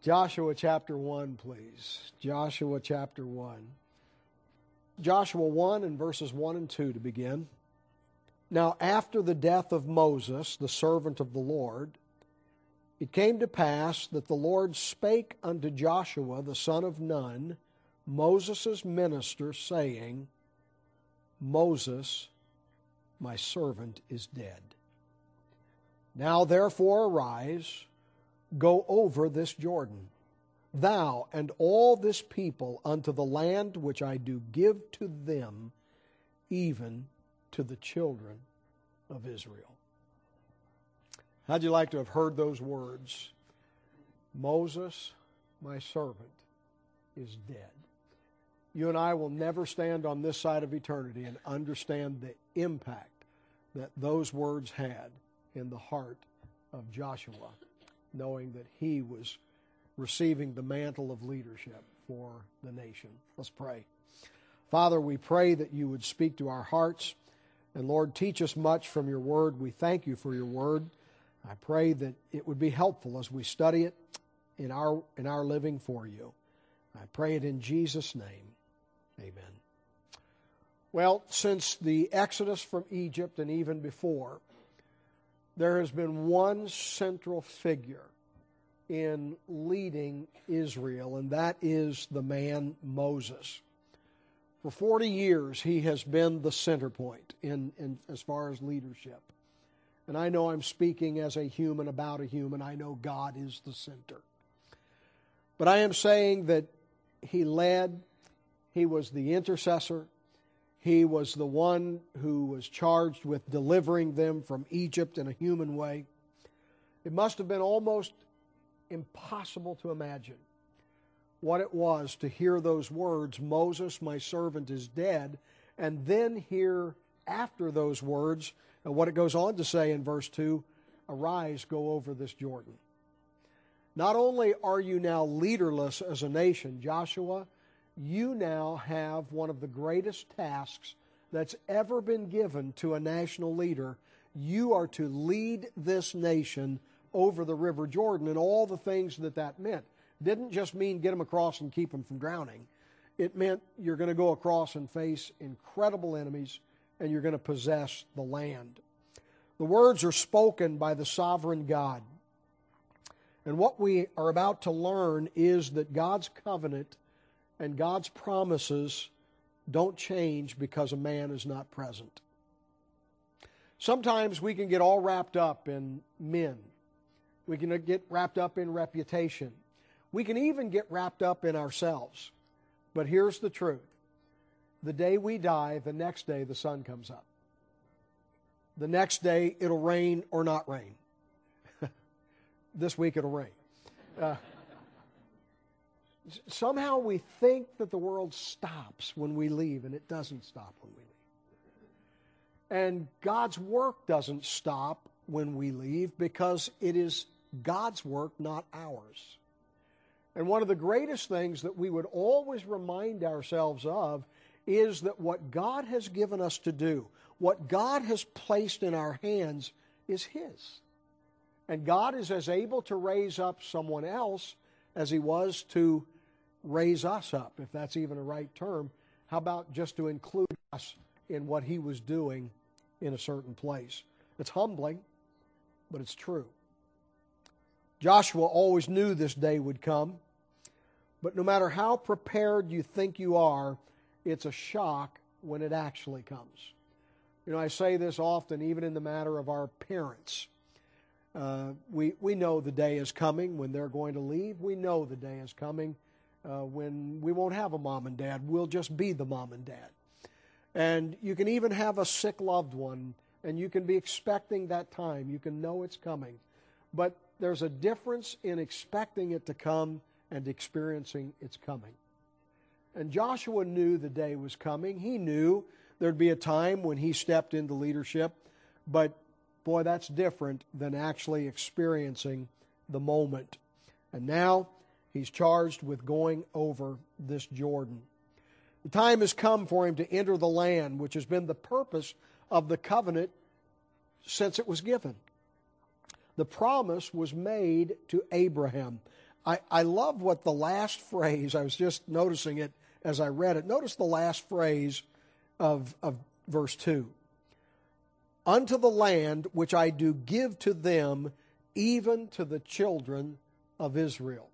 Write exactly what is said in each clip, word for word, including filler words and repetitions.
Joshua chapter one, please. Joshua chapter one. Joshua one and verses one and two to begin. Now after the death of Moses, the servant of the Lord, it came to pass that the Lord spake unto Joshua the son of Nun, Moses' minister, saying, Moses, my servant, is dead. Now therefore arise, go over this Jordan, thou and all this people, unto the land which I do give to them, even to the children of Israel. How'd you like to have heard those words? Moses, my servant, is dead. You and I will never stand on this side of eternity and understand the impact that those words had in the heart of Joshua, knowing that he was receiving the mantle of leadership for the nation. Let's pray. Father, we pray that you would speak to our hearts, and Lord, teach us much from your word. We thank you for your word. I pray that it would be helpful as we study it in our, in our living for you. I pray it in Jesus' name. Amen. Well, since the Exodus from Egypt and even before, there has been one central figure in leading Israel, and that is the man Moses. For forty years, he has been the center point in, in as far as leadership. And I know I'm speaking as a human about a human. I know God is the center. But I am saying that he led, he was the intercessor, he was the one who was charged with delivering them from Egypt in a human way. It must have been almost impossible to imagine what it was to hear those words, Moses, my servant, is dead, and then hear after those words and what it goes on to say in verse two, arise, go over this Jordan. Not only are you now leaderless as a nation, Joshua, you now have one of the greatest tasks that's ever been given to a national leader. You are to lead this nation over the River Jordan and all the things that that meant. Didn't just mean get them across and keep them from drowning. It meant you're going to go across and face incredible enemies, and you're going to possess the land. The words are spoken by the sovereign God. And what we are about to learn is that God's covenant and God's promises don't change because a man is not present. Sometimes we can get all wrapped up in men. We can get wrapped up in reputation. We can even get wrapped up in ourselves. But here's the truth. The day we die, the next day the sun comes up. The next day it'll rain or not rain. This week it'll rain. Uh, somehow we think that the world stops when we leave, and it doesn't stop when we leave. And God's work doesn't stop when we leave because it is God's work, not ours. And one of the greatest things that we would always remind ourselves of is that what God has given us to do, what God has placed in our hands, is His. And God is as able to raise up someone else as He was to raise us up, if that's even a right term. How about just to include us in what He was doing in a certain place? It's humbling, but it's true. Joshua always knew this day would come, but no matter how prepared you think you are, it's a shock when it actually comes. You know, I say this often, even in the matter of our parents. Uh, we, we know the day is coming when they're going to leave. We know the day is coming uh, when we won't have a mom and dad. We'll just be the mom and dad. And you can even have a sick loved one, and you can be expecting that time. You can know it's coming. But there's a difference in expecting it to come and experiencing its coming. And Joshua knew the day was coming. He knew there'd be a time when he stepped into leadership, but boy, that's different than actually experiencing the moment. And now he's charged with going over this Jordan. The time has come for him to enter the land, which has been the purpose of the covenant since it was given. The promise was made to Abraham. I, I love what the last phrase, I was just noticing it as I read it. Notice the last phrase of, of verse two. Unto the land which I do give to them, even to the children of Israel.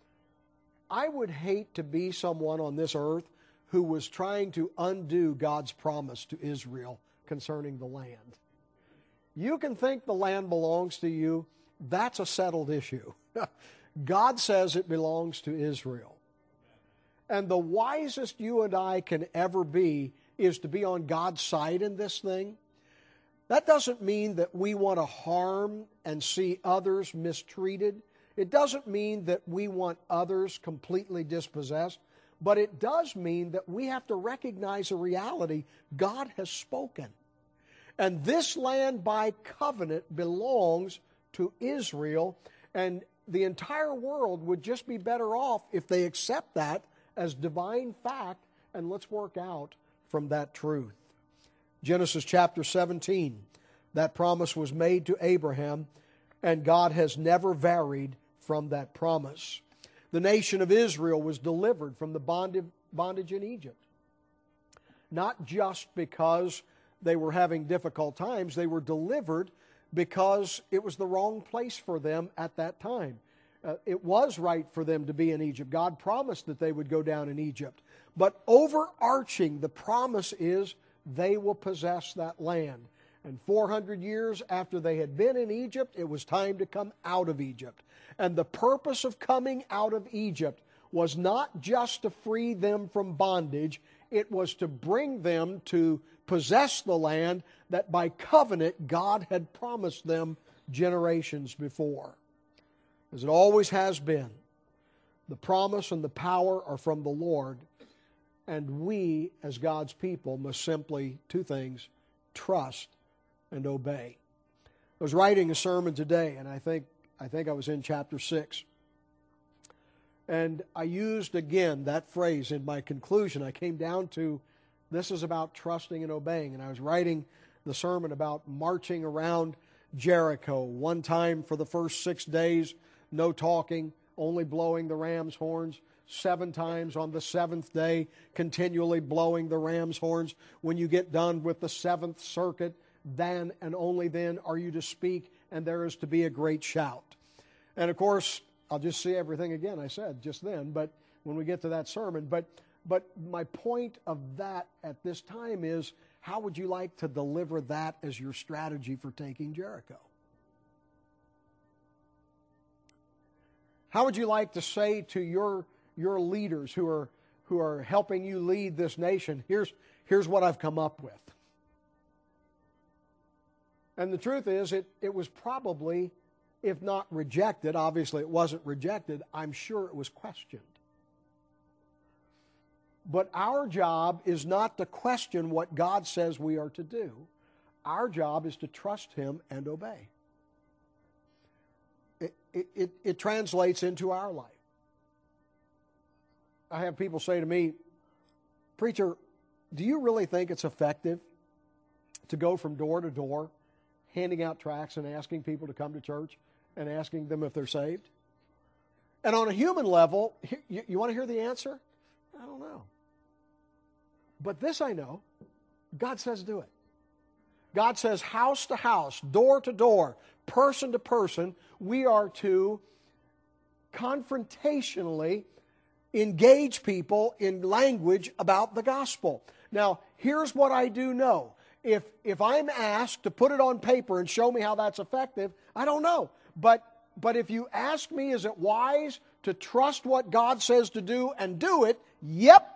I would hate to be someone on this earth who was trying to undo God's promise to Israel concerning the land. You can think the land belongs to you. That's a settled issue. God says it belongs to Israel. And the wisest you and I can ever be is to be on God's side in this thing. That doesn't mean that we want to harm and see others mistreated. It doesn't mean that we want others completely dispossessed. But it does mean that we have to recognize a reality. God has spoken. And this land by covenant belongs to Israel. And the entire world would just be better off if they accept that as divine fact, and let's work out from that truth. Genesis chapter seventeen, that promise was made to Abraham, and God has never varied from that promise. The nation of Israel was delivered from the bondage in Egypt. Not just because they were having difficult times, they were delivered because it was the wrong place for them at that time. Uh, it was right for them to be in Egypt. God promised that they would go down in Egypt. But overarching, the promise is they will possess that land. And four hundred years after they had been in Egypt, it was time to come out of Egypt. And the purpose of coming out of Egypt was not just to free them from bondage, it was to bring them to possess the land that by covenant God had promised them generations before. As it always has been, the promise and the power are from the Lord, and we, as God's people, must simply, two things, trust and obey. I was writing a sermon today, and I think I think I was in chapter six. And I used again that phrase in my conclusion. I came down to this is about trusting and obeying. And I was writing the sermon about marching around Jericho. One time for the first six days, no talking, only blowing the ram's horns. Seven times on the seventh day, continually blowing the ram's horns. When you get done with the seventh circuit, then and only then are you to speak, and there is to be a great shout. And of course, I'll just see everything again I said just then, but when we get to that sermon. But but my point of that at this time is, how would you like to deliver that as your strategy for taking Jericho? How would you like to say to your your leaders who are who are helping you lead this nation, here's here's what I've come up with? And the truth is, it, it was probably, if not rejected, obviously it wasn't rejected, I'm sure it was questioned. But our job is not to question what God says we are to do. Our job is to trust Him and obey. It, it, it, it translates into our life. I have people say to me, "Preacher, do you really think it's effective to go from door to door handing out tracts and asking people to come to church and asking them if they're saved?" And on a human level, you, you want to hear the answer? I don't know. But this I know, God says do it. God says house to house, door to door, person to person, we are to confrontationally engage people in language about the gospel. Now, here's what I do know. If if I'm asked to put it on paper and show me how that's effective, I don't know. But but if you ask me, is it wise to trust what God says to do and do it? Yep.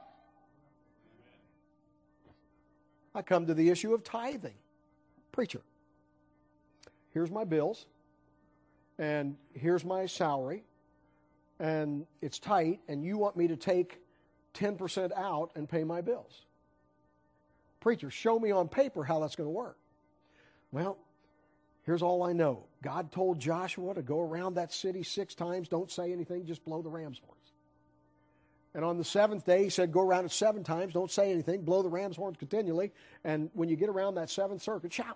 I come to the issue of tithing. Preacher, here's my bills, and here's my salary, and it's tight, and you want me to take ten percent out and pay my bills. Preacher, show me on paper how that's going to work. Well, here's all I know. God told Joshua to go around that city six times. Don't say anything, just blow the ram's horns. And on the seventh day, he said, go around it seven times. Don't say anything. Blow the ram's horns continually. And when you get around that seventh circuit, shout.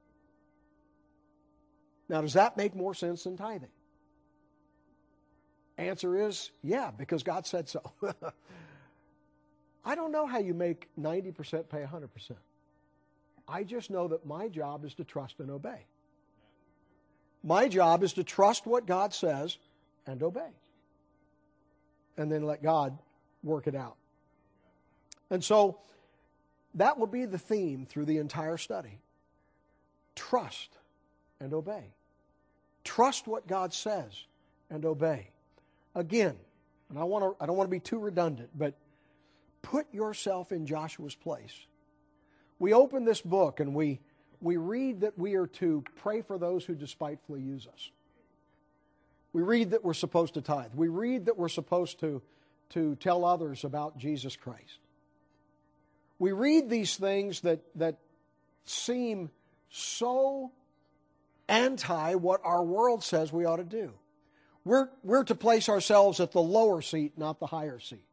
Now, does that make more sense than tithing? Answer is, yeah, because God said so. I don't know how you make ninety percent pay one hundred percent. I just know that my job is to trust and obey. My job is to trust what God says and obey. And then let God work it out. And so that will be the theme through the entire study. Trust and obey. Trust what God says and obey. Again, and I want to I don't want to be too redundant, but put yourself in Joshua's place. We open this book and we we read that we are to pray for those who despitefully use us. We read that we're supposed to tithe. We read that we're supposed to, to tell others about Jesus Christ. We read these things that, that seem so anti what our world says we ought to do. We're, we're to place ourselves at the lower seat, not the higher seat.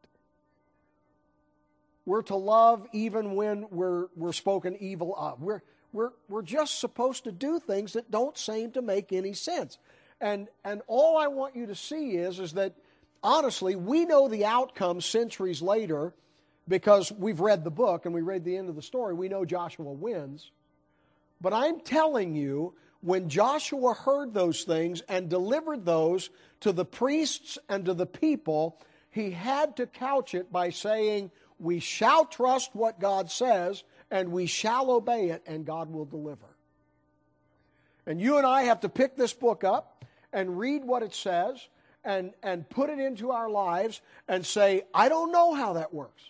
We're to love even when we're, we're spoken evil of. We're, we're, we're just supposed to do things that don't seem to make any sense. And, and all I want you to see is, is that, honestly, we know the outcome centuries later because we've read the book and we read the end of the story. We know Joshua wins. But I'm telling you, when Joshua heard those things and delivered those to the priests and to the people, he had to couch it by saying, we shall trust what God says and we shall obey it and God will deliver. And you and I have to pick this book up and read what it says and, and put it into our lives and say, I don't know how that works.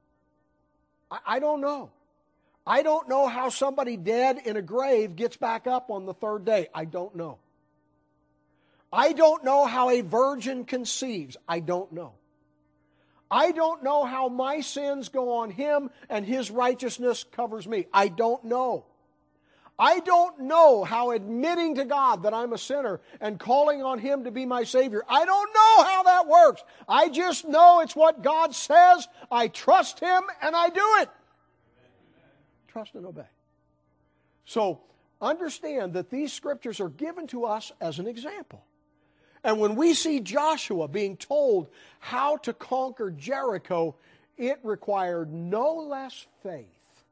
I, I don't know. I don't know how somebody dead in a grave gets back up on the third day. I don't know. I don't know how a virgin conceives. I don't know. I don't know how my sins go on him and his righteousness covers me. I don't know. I don't know how admitting to God that I'm a sinner and calling on him to be my Savior, I don't know how that works. I just know it's what God says. I trust him and I do it. Trust and obey. So understand that these scriptures are given to us as an example. And when we see Joshua being told how to conquer Jericho, it required no less faith,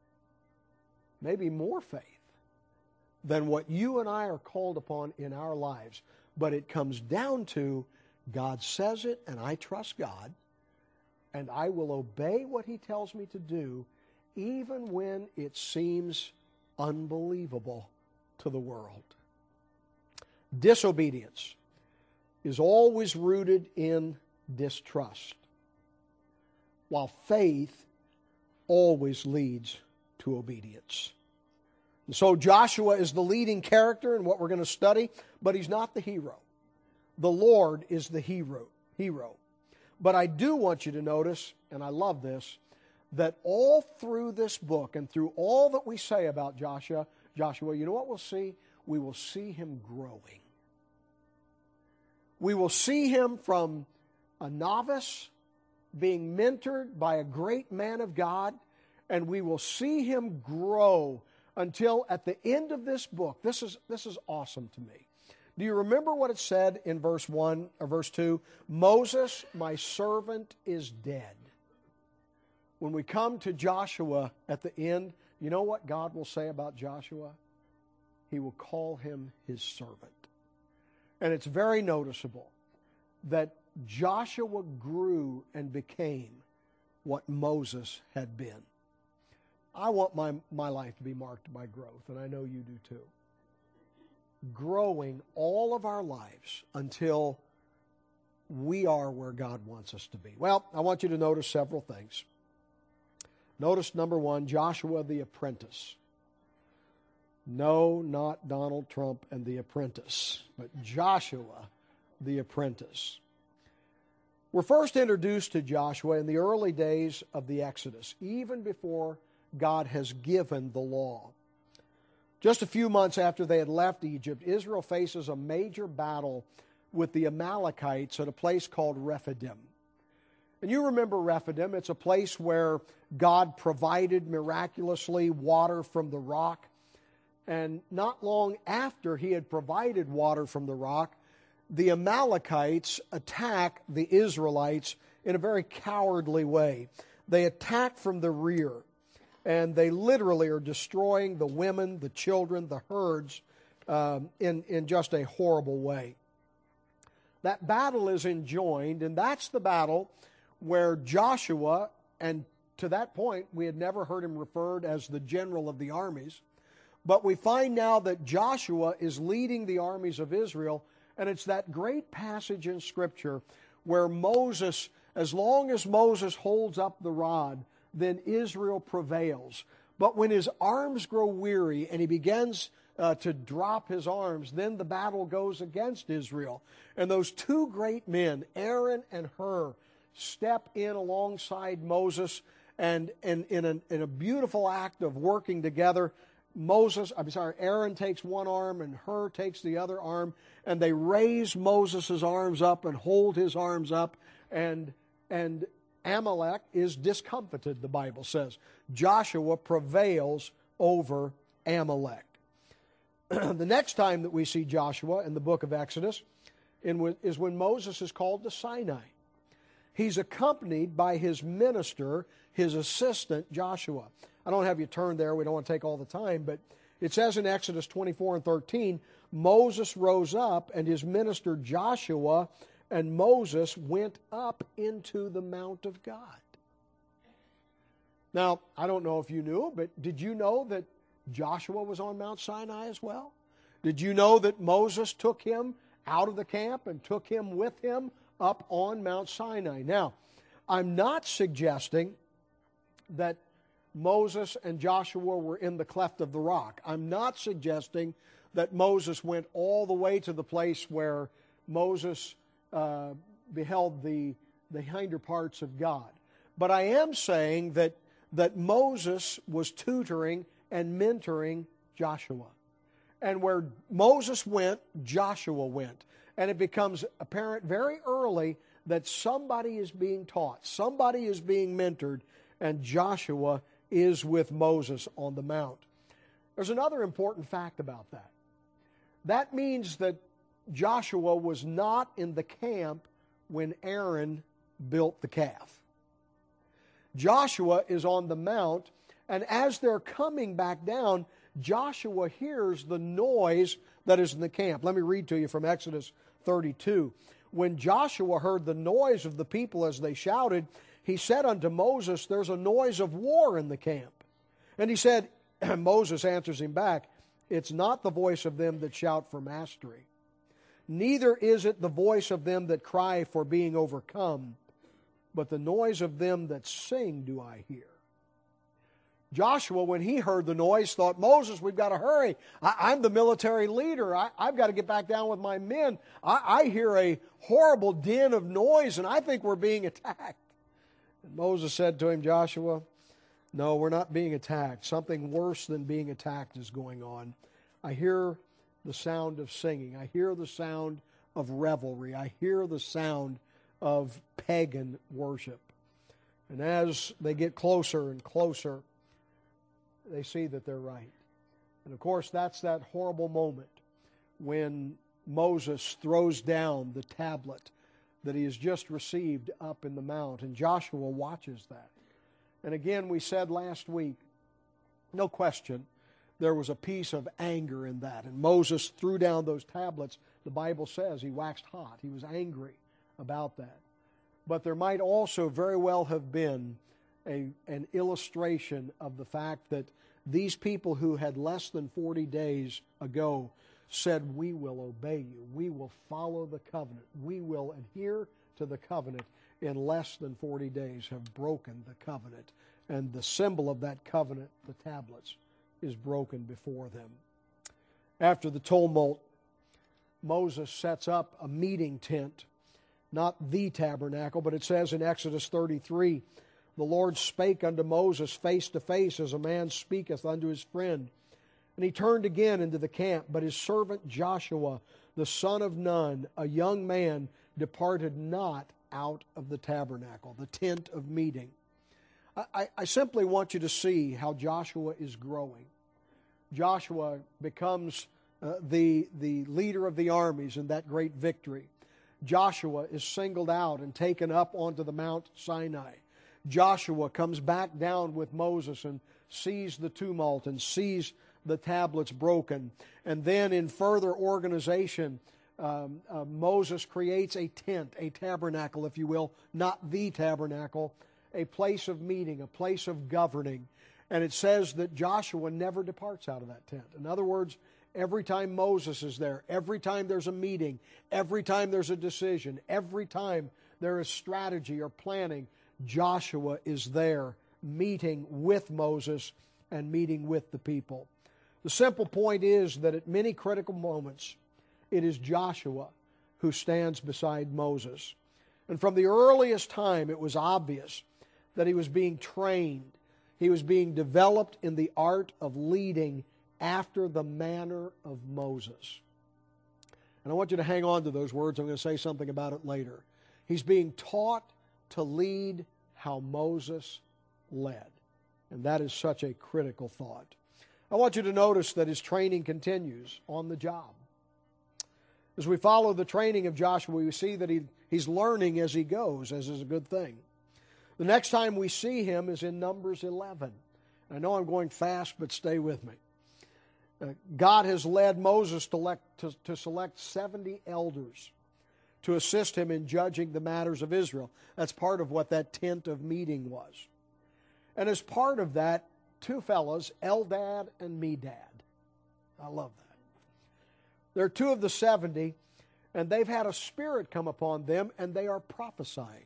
maybe more faith, than what you and I are called upon in our lives. But it comes down to God says it, and I trust God, and I will obey what he tells me to do, even when it seems unbelievable to the world. Disobedience is always rooted in distrust, while faith always leads to obedience. And so Joshua is the leading character in what we're going to study, but he's not the hero. The Lord is the hero. hero. But I do want you to notice, and I love this, that all through this book and through all that we say about Joshua, Joshua, you know what we'll see? We will see him growing. We will see him from a novice being mentored by a great man of God, and we will see him grow until at the end of this book. This is, this is awesome to me. Do you remember what it said in verse one or verse two? Moses, my servant, is dead. When we come to Joshua at the end, you know what God will say about Joshua? He will call him his servant. And it's very noticeable that Joshua grew and became what Moses had been. I want my, my life to be marked by growth, and I know you do too. Growing all of our lives until we are where God wants us to be. Well, I want you to notice several things. Notice, number one, Joshua the apprentice. No, not Donald Trump and the apprentice, but Joshua the apprentice. We're first introduced to Joshua in the early days of the Exodus, even before God has given the law. Just a few months after they had left Egypt, Israel faces a major battle with the Amalekites at a place called Rephidim. And you remember Rephidim, it's a place where God provided miraculously water from the rock. And not long after he had provided water from the rock, the Amalekites attack the Israelites in a very cowardly way. They attack from the rear, and they literally are destroying the women, the children, the herds um, in, in just a horrible way. That battle is enjoined, and that's the battle where Joshua, and to that point we had never heard him referred as the general of the armies, but we find now that Joshua is leading the armies of Israel, and it's that great passage in Scripture where Moses, as long as Moses holds up the rod, then Israel prevails. But when his arms grow weary and he begins uh, to drop his arms, then the battle goes against Israel. And those two great men, Aaron and Hur, step in alongside Moses, and, and in, a, in a beautiful act of working together, Moses, I'm sorry, Aaron takes one arm and Hur takes the other arm, and they raise Moses' arms up and hold his arms up, and and Amalek is discomfited, the Bible says. Joshua prevails over Amalek. The next time that we see Joshua in the book of Exodus in, is when Moses is called to Sinai. He's accompanied by his minister, his assistant, Joshua. I don't have you turn there. We don't want to take all the time, but it says in Exodus twenty-four and thirteen, Moses rose up and his minister Joshua and Moses went up into the Mount of God. Now, I don't know if you knew, but did you know that Joshua was on Mount Sinai as well? Did you know that Moses took him out of the camp and took him with him up on Mount Sinai? Now, I'm not suggesting that Moses and Joshua were in the cleft of the rock. I'm not suggesting that Moses went all the way to the place where Moses uh, beheld the, the hinder parts of God. But I am saying that, that Moses was tutoring and mentoring Joshua. And where Moses went, Joshua went. And it becomes apparent very early that somebody is being taught, somebody is being mentored, and Joshua is with Moses on the mount. There's another important fact about that. That means that Joshua was not in the camp when Aaron built the calf. Joshua is on the mount, and as they're coming back down, Joshua hears the noise that is in the camp. Let me read to you from Exodus thirty-two. When Joshua heard the noise of the people as they shouted, he said unto Moses, there's a noise of war in the camp. And he said, Moses answers him back, it's not the voice of them that shout for mastery, neither is it the voice of them that cry for being overcome, but the noise of them that sing do I hear. Joshua, when he heard the noise, thought, Moses, we've got to hurry. I, I'm the military leader. I, I've got to get back down with my men. I, I hear a horrible din of noise, and I think we're being attacked. And Moses said to him, Joshua, no, we're not being attacked. Something worse than being attacked is going on. I hear the sound of singing. I hear the sound of revelry. I hear the sound of pagan worship. And as they get closer and closer, they see that they're right. And of course, that's that horrible moment when Moses throws down the tablet that he has just received up in the mount, and Joshua watches that. And again, we said last week, no question, there was a piece of anger in that. And Moses threw down those tablets. The Bible says he waxed hot. He was angry about that. But there might also very well have been a, an illustration of the fact that these people who had less than forty days ago said, we will obey you. We will follow the covenant. We will adhere to the covenant. In less than forty days have broken the covenant. And the symbol of that covenant, the tablets, is broken before them. After the tumult, Moses sets up a meeting tent, not the tabernacle, but it says in Exodus thirty-three, the Lord spake unto Moses face to face as a man speaketh unto his friend. And he turned again into the camp, but his servant Joshua, the son of Nun, a young man, departed not out of the tabernacle, the tent of meeting. I, I simply want you to see how Joshua is growing. Joshua becomes uh, the, the leader of the armies in that great victory. Joshua is singled out and taken up onto the Mount Sinai. Joshua comes back down with Moses and sees the tumult and sees the tablets broken. And then in further organization, um, uh, Moses creates a tent, a tabernacle, if you will, not the tabernacle, a place of meeting, a place of governing. And it says that Joshua never departs out of that tent. In other words, every time Moses is there, every time there's a meeting, every time there's a decision, every time there is strategy or planning, Joshua is there meeting with Moses and meeting with the people. The simple point is that at many critical moments, it is Joshua who stands beside Moses. And from the earliest time, it was obvious that he was being trained. He was being developed in the art of leading after the manner of Moses. And I want you to hang on to those words. I'm going to say something about it later. He's being taught to lead how Moses led. And that is such a critical thought. I want you to notice that his training continues on the job. As we follow the training of Joshua, we see that he, he's learning as he goes, as is a good thing. The next time we see him is in Numbers eleven. I know I'm going fast, but stay with me. Uh, God has led Moses to, elect, to, to select seventy elders to assist him in judging the matters of Israel. That's part of what that tent of meeting was. And as part of that, two fellows, Eldad and Medad. I love that. They're two of the seventy, and they've had a spirit come upon them, and they are prophesying.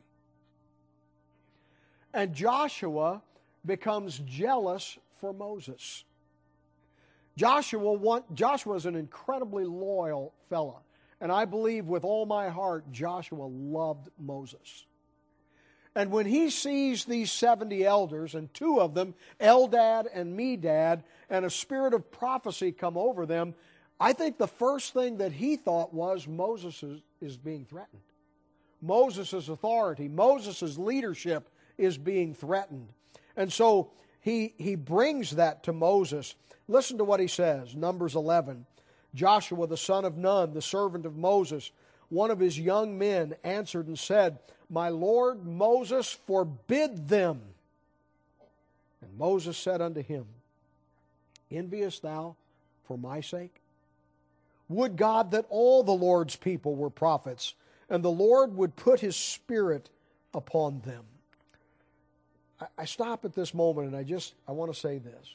And Joshua becomes jealous for Moses. Joshua want, Joshua is an incredibly loyal fella. And I believe with all my heart, Joshua loved Moses. And when he sees these seventy elders, and two of them, Eldad and Medad, and a spirit of prophecy come over them, I think the first thing that he thought was Moses is, is being threatened. Moses' authority, Moses' leadership is being threatened. And so he, he brings that to Moses. Listen to what he says, Numbers eleven. Joshua, the son of Nun, the servant of Moses, one of his young men, answered and said, My Lord Moses, forbid them. And Moses said unto him, Enviest thou for my sake? Would God that all the Lord's people were prophets, and the Lord would put his spirit upon them. I, I stop at this moment, and I just, I want to say this.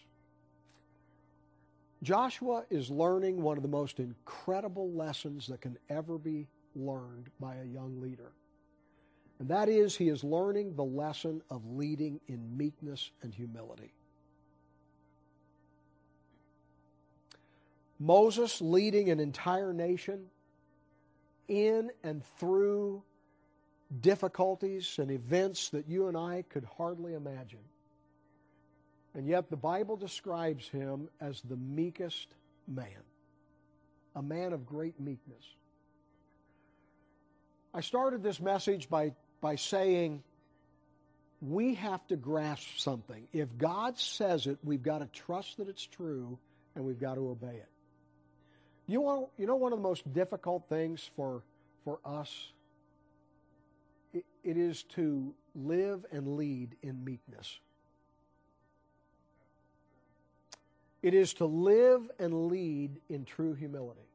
Joshua is learning one of the most incredible lessons that can ever be learned by a young leader. And that is, he is learning the lesson of leading in meekness and humility. Moses leading an entire nation in and through difficulties and events that you and I could hardly imagine. And yet the Bible describes him as the meekest man, a man of great meekness. I started this message by, by saying we have to grasp something. If God says it, we've got to trust that it's true, and we've got to obey it. You want, you know one of the most difficult things for, for us? It, it is to live and lead in meekness. It is to live and lead in true humility.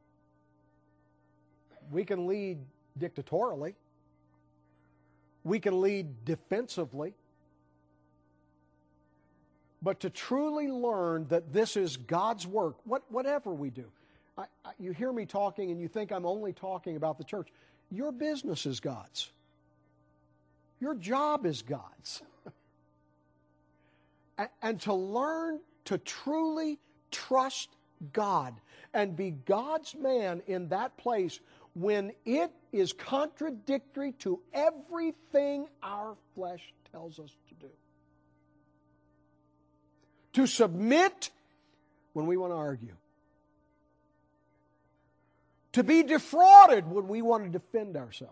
We can lead dictatorially. We can lead defensively. But to truly learn that this is God's work, what, whatever we do. I, I, you hear me talking and you think I'm only talking about the church. Your business is God's. Your job is God's. and, and to learn to truly trust God and be God's man in that place when it is contradictory to everything our flesh tells us to do. To submit when we want to argue. To be defrauded when we want to defend ourselves.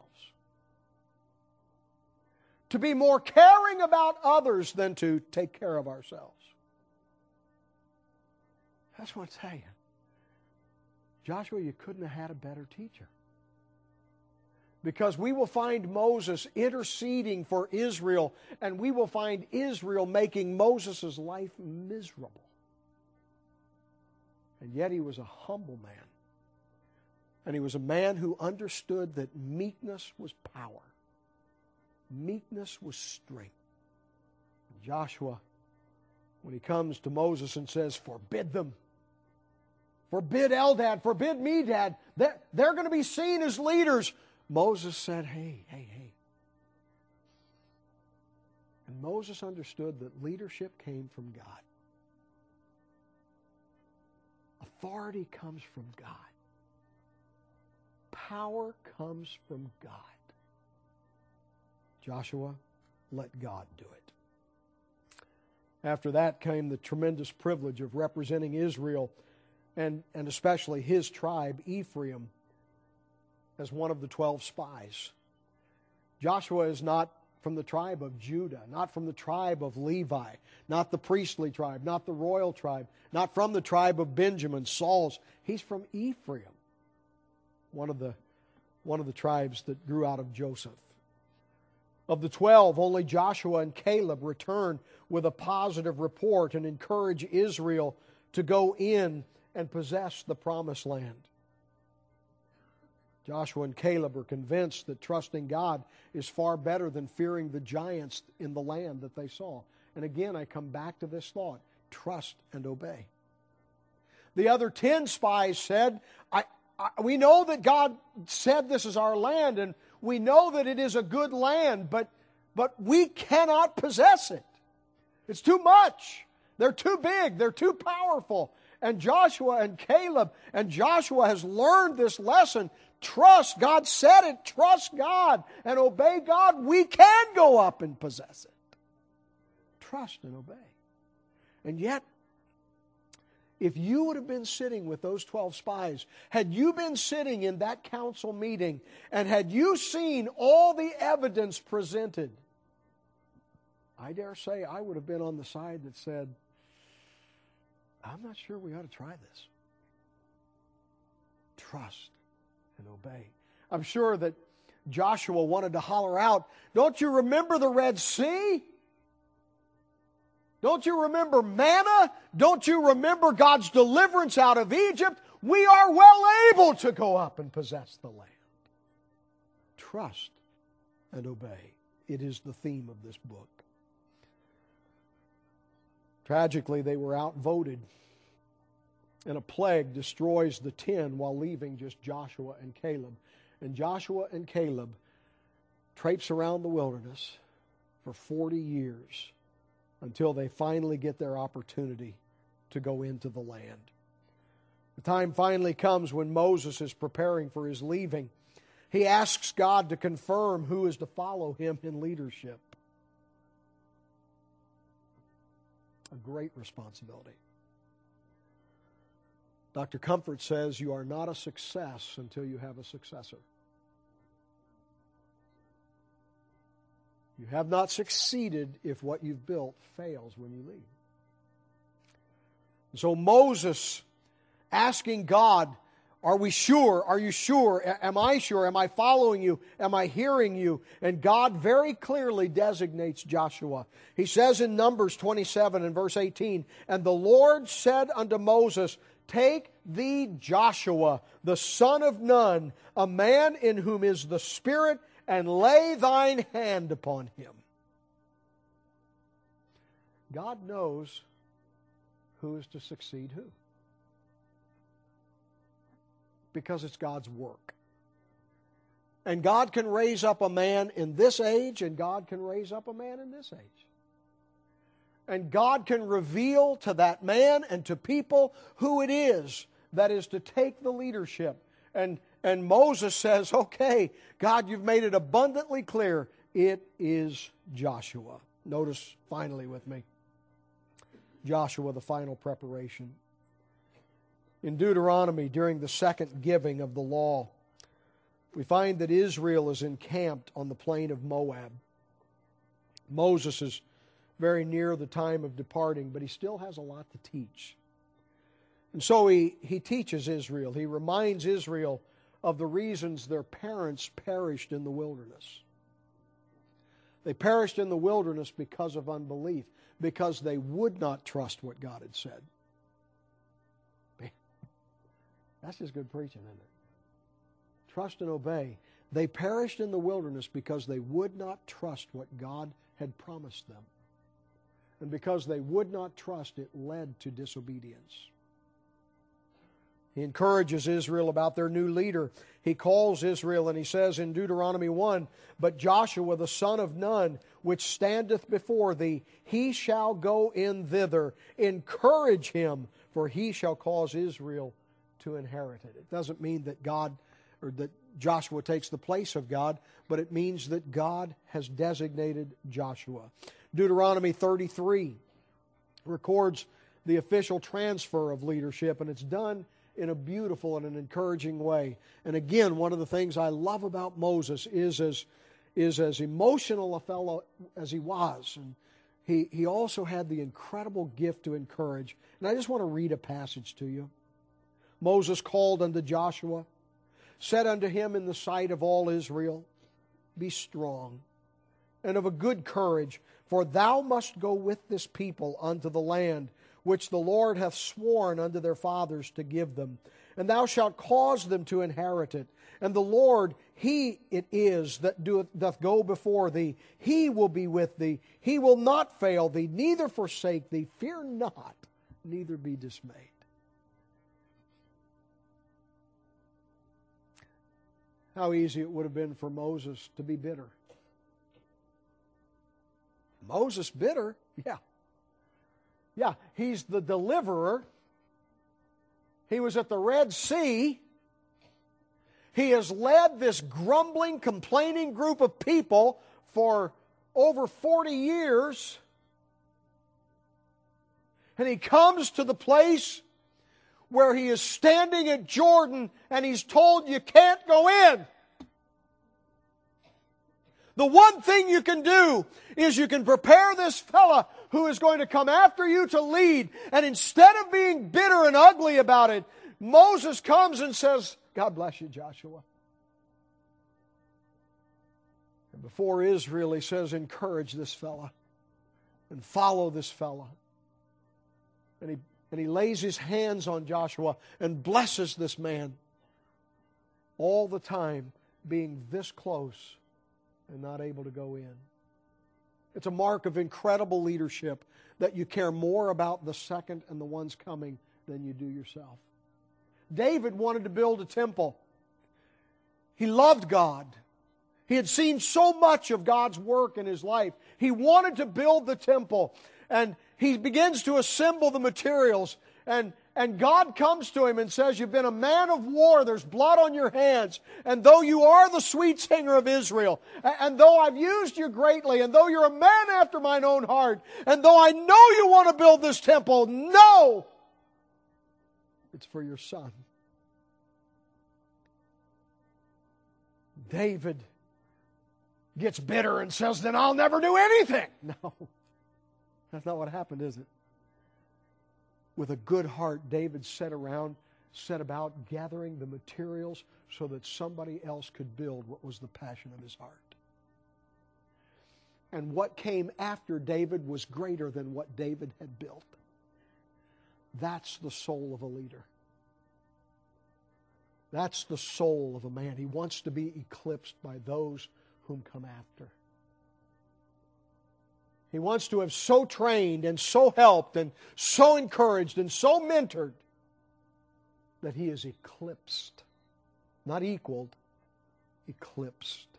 To be more caring about others than to take care of ourselves. That's what I'm saying. Joshua, you couldn't have had a better teacher. Because we will find Moses interceding for Israel, and we will find Israel making Moses' life miserable. And yet he was a humble man. And he was a man who understood that meekness was power. Meekness was strength. And Joshua, when he comes to Moses and says, forbid them. Forbid Eldad, forbid Medad. They're, they're going to be seen as leaders. Moses said, hey, hey, hey. And Moses understood that leadership came from God. Authority comes from God. Power comes from God. Joshua, let God do it. After that came the tremendous privilege of representing Israel and, and especially his tribe, Ephraim, as one of the twelve spies. Joshua is not from the tribe of Judah, not from the tribe of Levi, not the priestly tribe, not the royal tribe, not from the tribe of Benjamin, Saul's. He's from Ephraim, one of the, one of the tribes that grew out of Joseph. Of the twelve, only Joshua and Caleb returned with a positive report and encourage Israel to go in and possess the promised land. Joshua and Caleb are convinced that trusting God is far better than fearing the giants in the land that they saw. And again, I come back to this thought: trust and obey. The other ten spies said, I, I, we know that God said this is our land, and we know that it is a good land, but, but we cannot possess it. It's too much. They're too big. They're too powerful. And Joshua and Caleb, and Joshua has learned this lesson. Trust. God said it. Trust God and obey God. We can go up and possess it. Trust and obey. And yet, if you would have been sitting with those twelve spies, had you been sitting in that council meeting, and had you seen all the evidence presented, I dare say I would have been on the side that said, I'm not sure we ought to try this. Trust and obey. I'm sure that Joshua wanted to holler out, don't you remember the Red Sea? Don't you remember manna? Don't you remember God's deliverance out of Egypt? We are well able to go up and possess the land. Trust and obey. It is the theme of this book. Tragically, they were outvoted, and a plague destroys the ten while leaving just Joshua and Caleb. And Joshua and Caleb traipse around the wilderness for forty years until they finally get their opportunity to go into the land. The time finally comes when Moses is preparing for his leaving. He asks God to confirm who is to follow him in leadership. A great responsibility. Doctor Comfort says you are not a success until you have a successor. You have not succeeded if what you've built fails when you leave. So Moses asking God, are we sure? Are you sure? Am I sure? Am I following you? Am I hearing you? And God very clearly designates Joshua. He says in Numbers twenty-seven and verse eighteen, and the Lord said unto Moses, take thee Joshua, the son of Nun, a man in whom is the Spirit, and lay thine hand upon him. God knows who is to succeed who. Because it's God's work. And God can raise up a man in this age, and God can raise up a man in this age. And God can reveal to that man and to people who it is that is to take the leadership. And, and Moses says, okay, God, you've made it abundantly clear. It is Joshua. Notice finally with me, Joshua, the final preparation. In Deuteronomy, during the second giving of the law, we find that Israel is encamped on the plain of Moab. Moses is very near the time of departing, but he still has a lot to teach. And so he, he teaches Israel. He reminds Israel of the reasons their parents perished in the wilderness. They perished in the wilderness because of unbelief, because they would not trust what God had said. Man, that's just good preaching, isn't it? Trust and obey. They perished in the wilderness because they would not trust what God had promised them. And because they would not trust, it led to disobedience. He encourages Israel about their new leader. He calls Israel and he says in Deuteronomy one, "But Joshua the son of Nun, which standeth before thee, he shall go in thither. Encourage him, for he shall cause Israel to inherit it." It doesn't mean that God or that Joshua takes the place of God, but it means that God has designated Joshua. Deuteronomy thirty-three records the official transfer of leadership, and it's done in a beautiful and an encouraging way. And again, one of the things I love about Moses is as, is as emotional a fellow as he was. And he, he also had the incredible gift to encourage. And I just want to read a passage to you. Moses called unto Joshua, said unto him in the sight of all Israel, "Be strong and of a good courage, for thou must go with this people unto the land which the Lord hath sworn unto their fathers to give them. And thou shalt cause them to inherit it. And the Lord, He it is that doeth, doth go before thee. He will be with thee. He will not fail thee, neither forsake thee. Fear not, neither be dismayed." How easy it would have been for Moses to be bitter. Moses bitter? Yeah. Yeah, he's the deliverer. He was at the Red Sea. He has led this grumbling, complaining group of people for over forty years. And he comes to the place where he is standing at Jordan and he's told, "You can't go in." The one thing you can do is you can prepare this fella who is going to come after you to lead. And instead of being bitter and ugly about it, Moses comes and says, "God bless you, Joshua." And before Israel, he says, "Encourage this fella and follow this fella." And he, and he lays his hands on Joshua and blesses this man, all the time being this close and not able to go in. It's a mark of incredible leadership that you care more about the second and the ones coming than you do yourself. David wanted to build a temple. He loved God. He had seen so much of God's work in his life. He wanted to build the temple. And he begins to assemble the materials. And, and God comes to him and says, "You've been a man of war. There's blood on your hands. And though you are the sweet singer of Israel, and, and though I've used you greatly, and though you're a man after mine own heart, and though I know you want to build this temple, no! It's for your son." David gets bitter and says, "Then I'll never do anything." No, that's not what happened, is it? With a good heart, David set around, set about gathering the materials so that somebody else could build what was the passion of his heart. And what came after David was greater than what David had built. That's the soul of a leader. That's the soul of a man. He wants to be eclipsed by those whom come after. He wants to have so trained and so helped and so encouraged and so mentored that he is eclipsed. Not equaled, eclipsed.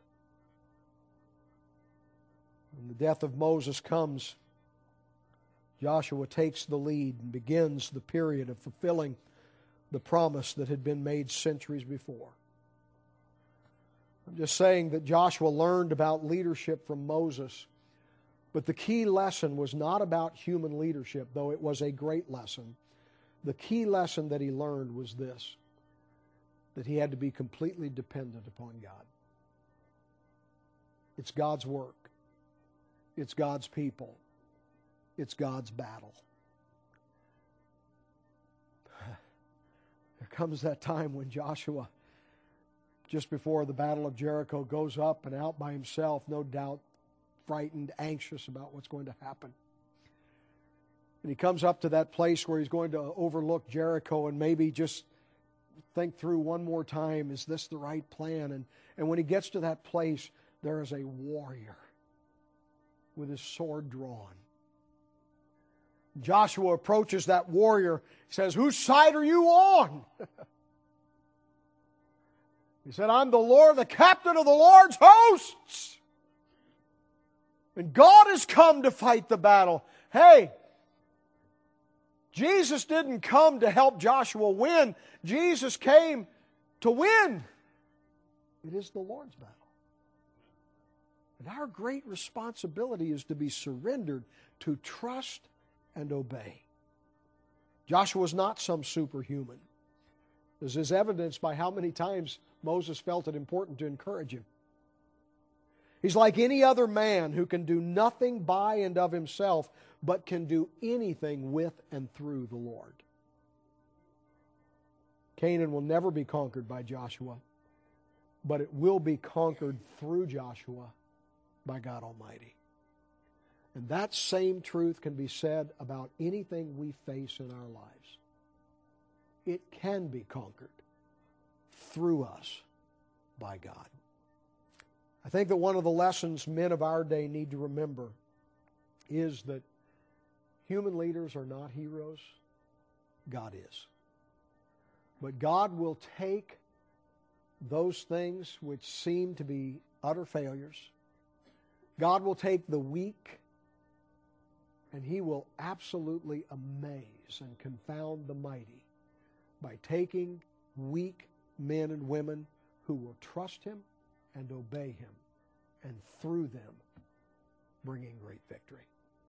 When the death of Moses comes, Joshua takes the lead and begins the period of fulfilling the promise that had been made centuries before. I'm just saying that Joshua learned about leadership from Moses. But the key lesson was not about human leadership, though it was a great lesson. The key lesson that he learned was this, that he had to be completely dependent upon God. It's God's work. It's God's people. It's God's battle. comes that time when Joshua, just before the Battle of Jericho, goes up and out by himself, no doubt frightened, anxious about what's going to happen. And he comes up to that place where he's going to overlook Jericho and maybe just think through one more time, is this the right plan? And, and when he gets to that place, there is a warrior with his sword drawn. Joshua approaches that warrior, says, "Whose side are you on?" He said, "I'm the Lord, the captain of the Lord's hosts. And God has come to fight the battle." Hey, Jesus didn't come to help Joshua win. Jesus came to win. It is the Lord's battle. And our great responsibility is to be surrendered, to trust and obey. Joshua is not some superhuman. This is evidenced by how many times Moses felt it important to encourage him. He's like any other man who can do nothing by and of himself, but can do anything with and through the Lord. Canaan will never be conquered by Joshua, but it will be conquered through Joshua by God Almighty. And that same truth can be said about anything we face in our lives. It can be conquered through us by God. I think that one of the lessons men of our day need to remember is that human leaders are not heroes. God is. But God will take those things which seem to be utter failures. God will take the weak, and He will absolutely amaze and confound the mighty by taking weak men and women who will trust Him and obey Him, and through them bringing great victory.